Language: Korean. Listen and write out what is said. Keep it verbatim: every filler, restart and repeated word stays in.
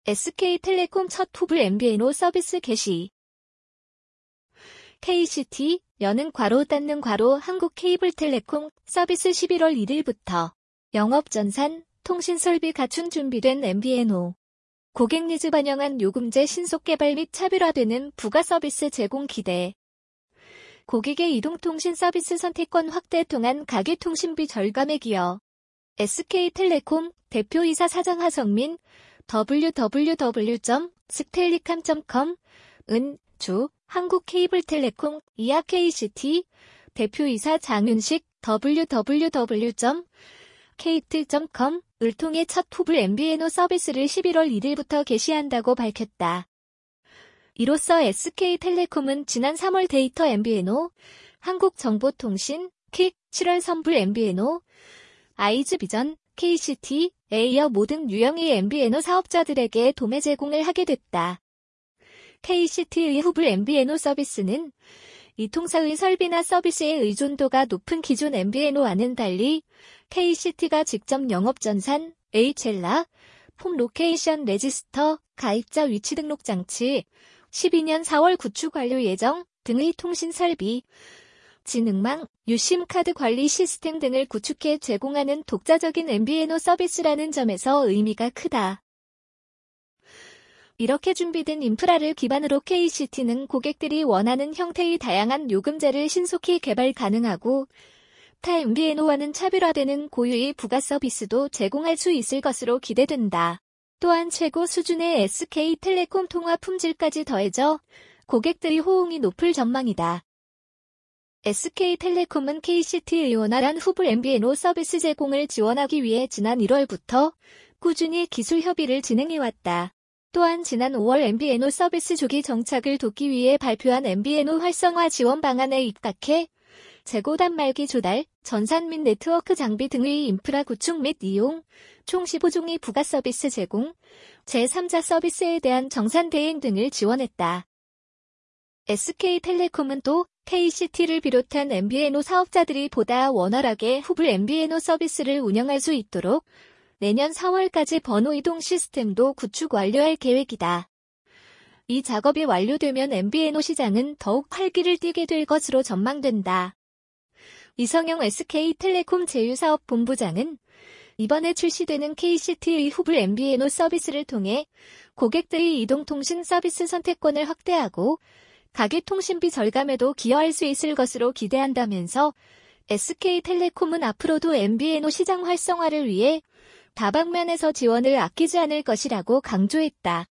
에스케이텔레콤 첫 후불 엠비엔오 서비스 개시. 케이씨티, 여는 괄호 닫는 괄호 한국케이블텔레콤 서비스 십일월 일일부터 영업전산, 통신설비 갖춘 준비된 엠비엔오. 고객 니즈 반영한 요금제 신속 개발 및 차별화되는 부가 서비스 제공 기대. 고객의 이동통신 서비스 선택권 확대 통한 가계통신비 절감에 기여. 에스케이텔레콤 대표이사 사장 하성민 더블유 더블유 더블유 점 스텔리캄 점 컴 은 주 한국케이블텔레콤 이하 케이씨티 대표이사 장윤식 더블유 더블유 더블유 점 케이티 점 컴 을 통해 첫 후불 엠비엔오 서비스를 십일월 일일부터 개시한다고 밝혔다. 이로써 에스케이텔레콤은 지난 삼월 데이터 엠비엔오, 한국정보통신, 킥, 칠월 선불 엠비엔오, 아이즈 비전, 케이씨티에 이어 모든 유형의 엠비엔오 사업자들에게 도매 제공을 하게 됐다. 케이씨티의 후불 엠비엔오 서비스는 이 통사의 설비나 서비스의 의존도가 높은 기존 엠비엔오와는 달리 케이씨티가 직접 영업전산, 에이치엘아, 폼 로케이션 레지스터, 가입자 위치 등록 장치, 십이년 사월 구축 완료 예정 등의 통신 설비, 지능망, 유심 카드 관리 시스템 등을 구축해 제공하는 독자적인 엠비엔오 서비스라는 점에서 의미가 크다. 이렇게 준비된 인프라를 기반으로 케이씨티는 고객들이 원하는 형태의 다양한 요금제를 신속히 개발 가능하고 타 엠비엔오와는 차별화되는 고유의 부가 서비스도 제공할 수 있을 것으로 기대된다. 또한 최고 수준의 에스케이텔레콤 통화 품질까지 더해져 고객들이 호응이 높을 전망이다. 에스케이텔레콤은 케이씨티의 원활한 후불 엠비엔오 서비스 제공을 지원하기 위해 지난 일월부터 꾸준히 기술 협의를 진행해왔다. 또한 지난 오월 엠비엔오 서비스 조기 정착을 돕기 위해 발표한 엠비엔오 활성화 지원 방안에 입각해 재고 단말기 조달, 전산 및 네트워크 장비 등의 인프라 구축 및 이용, 총 십오 종의 부가 서비스 제공, 제삼자 서비스에 대한 정산 대행 등을 지원했다. 에스케이텔레콤은 또 케이씨티를 비롯한 엠비엔오 사업자들이 보다 원활하게 후불 엠비엔오 서비스를 운영할 수 있도록 내년 사월까지 번호 이동 시스템도 구축 완료할 계획이다. 이 작업이 완료되면 엠비엔오 시장은 더욱 활기를 띠게 될 것으로 전망된다. 이성영 에스케이텔레콤 제휴사업본부장은 이번에 출시되는 케이씨티의 후불 엠비엔오 서비스를 통해 고객들의 이동통신 서비스 선택권을 확대하고 가계통신비 절감에도 기여할 수 있을 것으로 기대한다면서 에스케이텔레콤은 앞으로도 엠비엔오 시장 활성화를 위해 다방면에서 지원을 아끼지 않을 것이라고 강조했다.